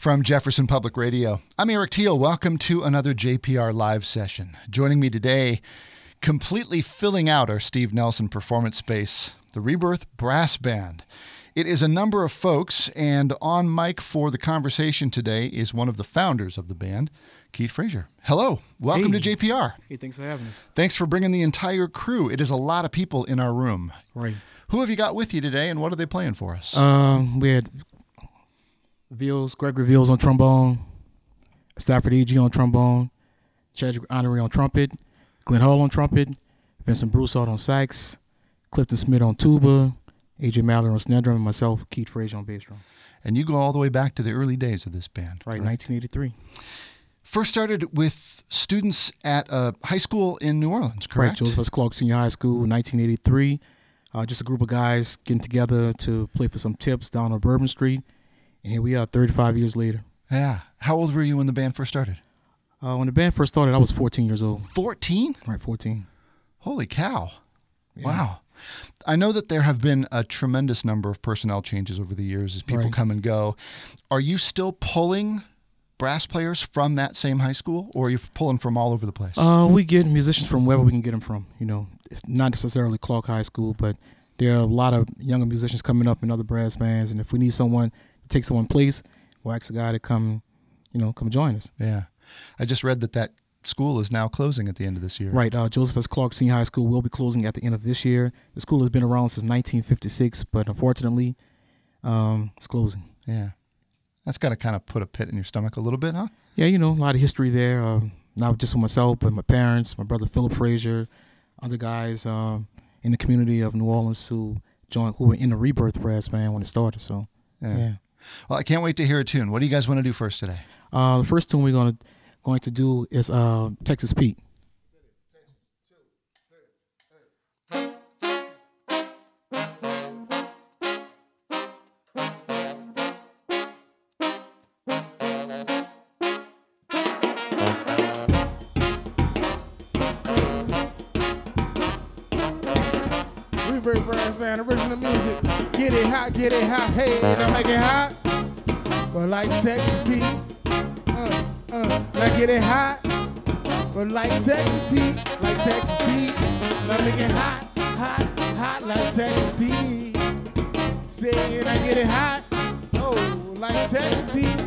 From Jefferson Public Radio, I'm Eric Teal. Welcome to another JPR live session. Joining me today, completely filling out our Steve Nelson performance space, the Rebirth Brass Band. It is a number of folks, and on mic for the conversation today is one of the founders of the band, Keith Frazier. Hello. Welcome to JPR. Hey, thanks for having us. Thanks for bringing the entire crew. It is a lot of people in our room. Right. Who have you got with you today, and what are they playing for us? We had Gregory Veals on trombone, Stafford E.G. on trombone, Chadwick Honoré on trumpet, Glenn Hall on trumpet, Vincent Broussard on sax, Clifton Smith on tuba, A.J. Mallard on snare drum, and myself, Keith Frazier on bass drum. And you go all the way back to the early days of this band. Right, 1983. First started with students at a high school in New Orleans, correct? Right, Joseph S. Clark Senior High School, 1983. Just a group of guys getting together to play for some tips down on Bourbon Street. And here we are 35 years later. Yeah. How old were you when the band first started? When the band first started, I was 14 years old. 14? Right, 14. Holy cow. Yeah. Wow. I know that there have been a tremendous number of personnel changes over the years as people come and go. Are you still pulling brass players from that same high school, or are you pulling from all over the place? We get musicians from wherever we can get them from. You know, it's not necessarily Clark High School, but there are a lot of younger musicians coming up in other brass bands, and if we need someone to take someone's place, we'll ask a guy to come join us. Yeah. I just read that school is now closing at the end of this year. Right. Joseph S. Clark Senior High School will be closing at the end of this year. The school has been around since 1956, but unfortunately, it's closing. Yeah. That's got to kind of put a pit in your stomach a little bit, huh? Yeah, a lot of history there, not just for myself, but my parents, my brother Philip Frazier, other guys in the community of New Orleans who were in the Rebirth Brass Band when it started. So, yeah. Well, I can't wait to hear a tune. What do you guys want to do first today? The first tune we're going to do is Texas Pete. Rebirth Brass Band, original music. Get it hot, hey, don't make it hot. But like Texas Pete, like get it hot. But like Texas Pete, now make it hot, like Texas Pete. Saying I get it hot, oh, like Texas Pete.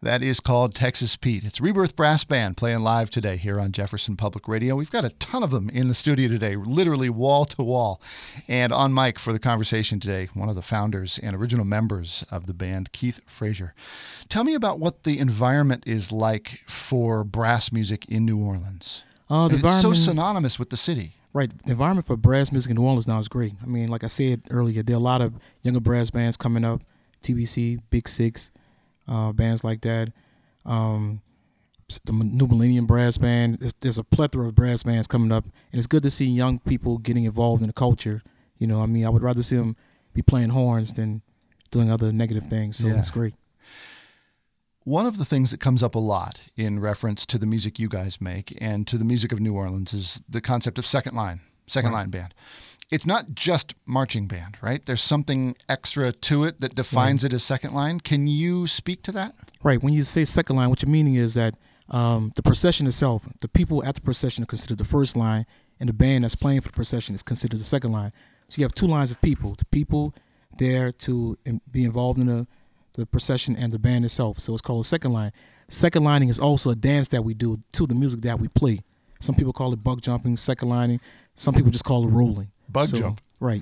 That is called Texas Pete. It's Rebirth Brass Band playing live today here on Jefferson Public Radio. We've got a ton of them in the studio today, literally wall to wall. And on mic for the conversation today, one of the founders and original members of the band, Keith Frazier. Tell me about what the environment is like for brass music in New Orleans. It's so synonymous with the city. Right. The environment for brass music in New Orleans now is great. I mean, like I said earlier, there are a lot of younger brass bands coming up, TBC, Big Six, bands like that. The New Millennium Brass Band. There's a plethora of brass bands coming up, and it's good to see young people getting involved in the culture. You know, I mean, I would rather see them be playing horns than doing other negative things, so it's great. One of the things that comes up a lot in reference to the music you guys make and to the music of New Orleans is the concept of second line band. It's not just marching band, right? There's something extra to it that defines it as second line. Can you speak to that? Right. When you say second line, what you're meaning is that the procession itself, the people at the procession are considered the first line, and the band that's playing for the procession is considered the second line. So you have two lines of people, the people there to be involved in the procession and the band itself. So it's called a second line. Second lining is also a dance that we do to the music that we play. Some people call it bug jumping, second lining. Some people just call it rolling. Bug jump. Right.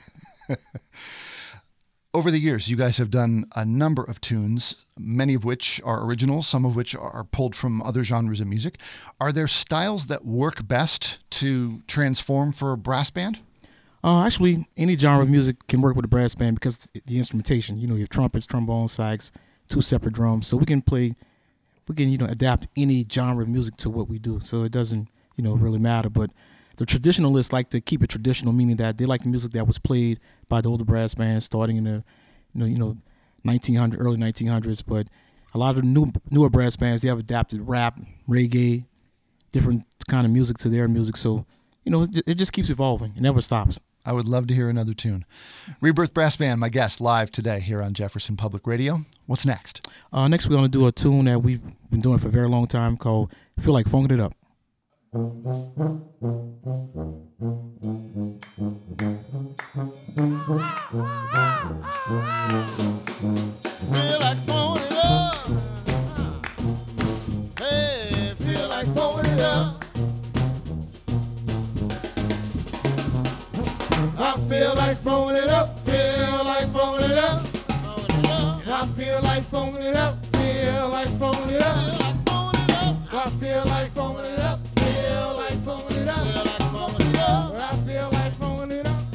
Over the years, you guys have done a number of tunes, many of which are originals, some of which are pulled from other genres of music. Are there styles that work best to transform for a brass band? Actually, any genre of music can work with a brass band because the instrumentation. You know, you have trumpets, trombones, sax, two separate drums. So we can adapt any genre of music to what we do. So it doesn't, really matter. But the traditionalists like to keep it traditional, meaning that they like the music that was played by the older brass bands starting in the, 1900, early 1900s. But a lot of the newer brass bands, they have adapted rap, reggae, different kind of music to their music. So, it just keeps evolving. It never stops. I would love to hear another tune. Rebirth Brass Band, my guest, live today here on Jefferson Public Radio. What's next? Next, we're going to do a tune that we've been doing for a very long time called Feel Like Funkin' It Up. Feel like throwing it up. Hey, feel like throwing it up. I feel like throwing it up. Feel like throwing it up. I feel like throwing it up. Feel like throwing it up. I feel like throwing it up. Feel like throwing it up. I feel like throwing it up.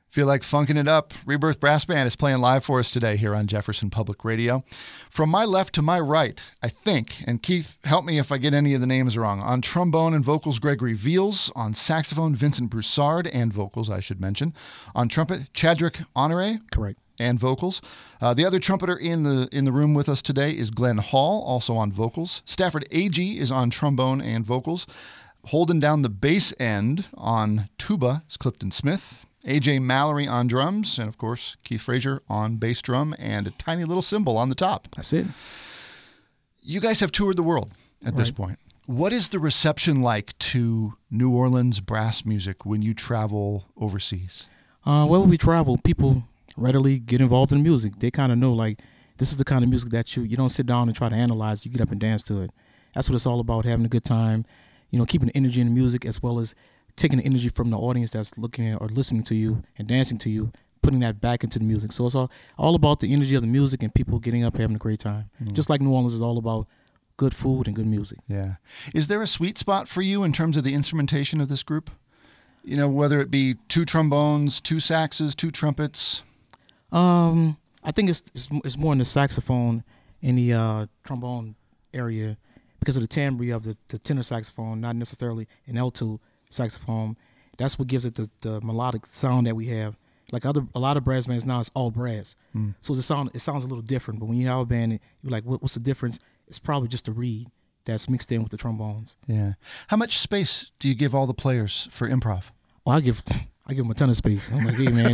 Feel like funking it up? Rebirth Brass Band is playing live for us today here on Jefferson Public Radio. From my left to my right, I think, and Keith, help me if I get any of the names wrong. On trombone and vocals, Gregory Veals. On saxophone, Vincent Broussard, and vocals, I should mention. On trumpet, Chadrick Honore. Correct. And vocals. The other trumpeter in the room with us today is Glenn Hall, also on vocals. Stafford Agee is on trombone and vocals. Holding down the bass end on tuba is Clifton Smith. AJ Mallory on drums, and of course, Keith Frazier on bass drum and a tiny little cymbal on the top. That's it. You guys have toured the world at this point. What is the reception like to New Orleans brass music when you travel overseas? Wherever we travel, people readily get involved in music. They kind of know, like, this is the kind of music that you don't sit down and try to analyze. You get up and dance to it. That's what it's all about, having a good time, keeping the energy in the music as well as taking the energy from the audience that's looking at or listening to you and dancing to you, putting that back into the music. So it's all about the energy of the music and people getting up, having a great time. Just like New Orleans is all about good food and good music. Yeah. Is there a sweet spot for you in terms of the instrumentation of this group? Whether it be 2 trombones, 2 saxes, 2 trumpets? I think it's more in the saxophone and the trombone area because of the timbre of the tenor saxophone, not necessarily an alto saxophone. That's what gives it the melodic sound that we have. Like a lot of brass bands now, it's all brass. So it sounds a little different. But when you have a band, you're like, what's the difference? It's probably just the reed that's mixed in with the trombones. Yeah. How much space do you give all the players for improv? Oh, I give them a ton of space. I'm like, hey man,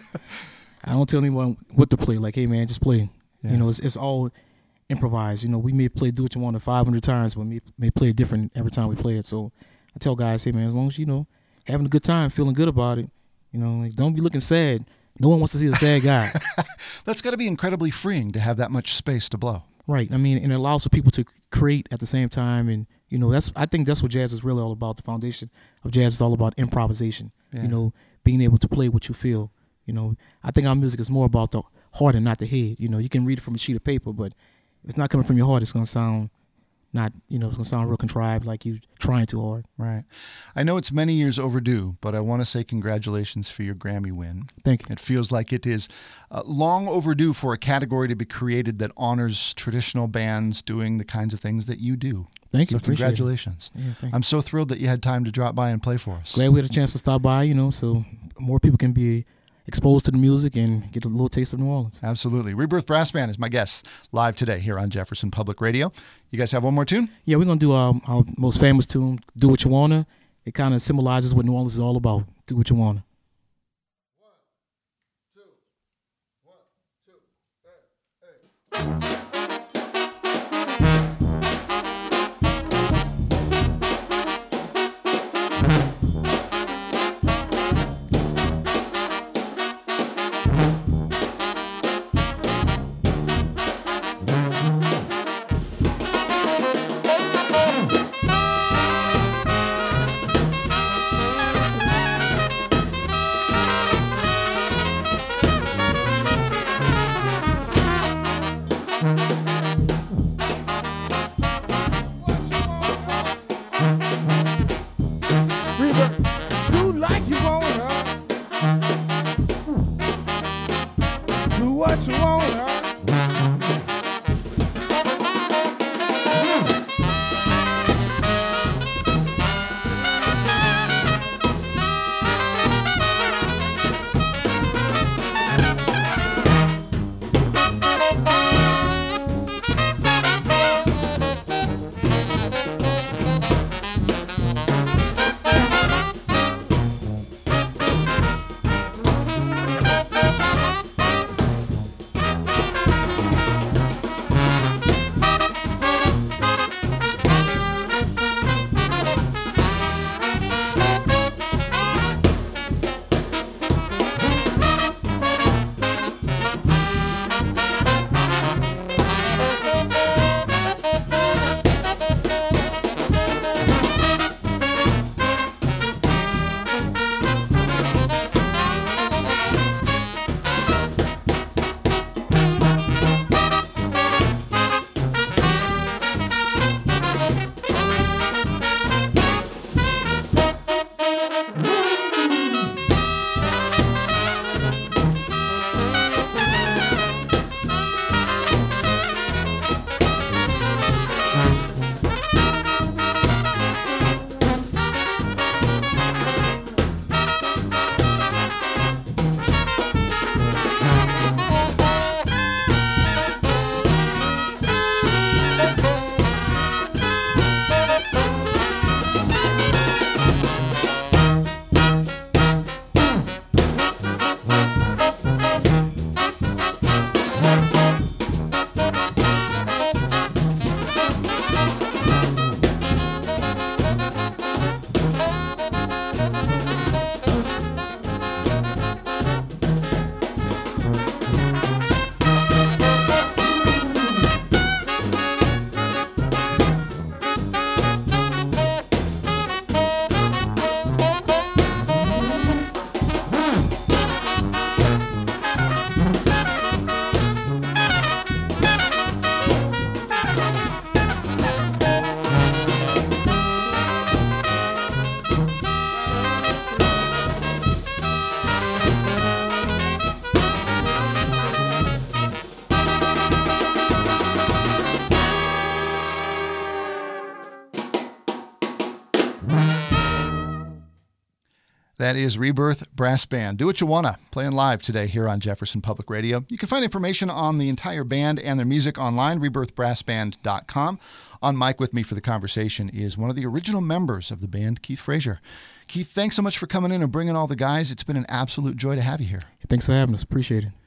I don't tell anyone what to play. Like, hey man, just play. Yeah. It's all improvised. We may play Do What You Want 500 times, but we may play it different every time we play it. So I tell guys, hey man, as long as having a good time, feeling good about it, don't be looking sad. No one wants to see a sad guy. That's got to be incredibly freeing to have that much space to blow. Right. I mean, and it allows for people to create at the same time, and I think that's what jazz is really all about. The foundation of jazz is all about improvisation. Yeah. Being able to play what you feel. I think our music is more about the heart and not the head. You can read it from a sheet of paper, but if it's not coming from your heart, it's gonna sound it's going to sound real contrived, like you trying too hard. Right. I know it's many years overdue, but I want to say congratulations for your Grammy win. Thank you. It feels like it is long overdue for a category to be created that honors traditional bands doing the kinds of things that you do. Thank you. So congratulations. Yeah, thank you. I'm so thrilled that you had time to drop by and play for us. Glad we had a chance to stop by, so more people can be exposed to the music and get a little taste of New Orleans. Absolutely. Rebirth Brass Band is my guest live today here on Jefferson Public Radio. You guys have one more tune? Yeah, we're going to do our most famous tune, Do What You Wanna. It kind of symbolizes what New Orleans is all about. Do what you wanna. 1, 2, 1, 2, 3, 8. That is Rebirth Brass Band. Do What You Wanna, playing live today here on Jefferson Public Radio. You can find information on the entire band and their music online, rebirthbrassband.com. On mic with me for the conversation is one of the original members of the band, Keith Frazier. Keith, thanks so much for coming in and bringing all the guys. It's been an absolute joy to have you here. Thanks for having us. Appreciate it.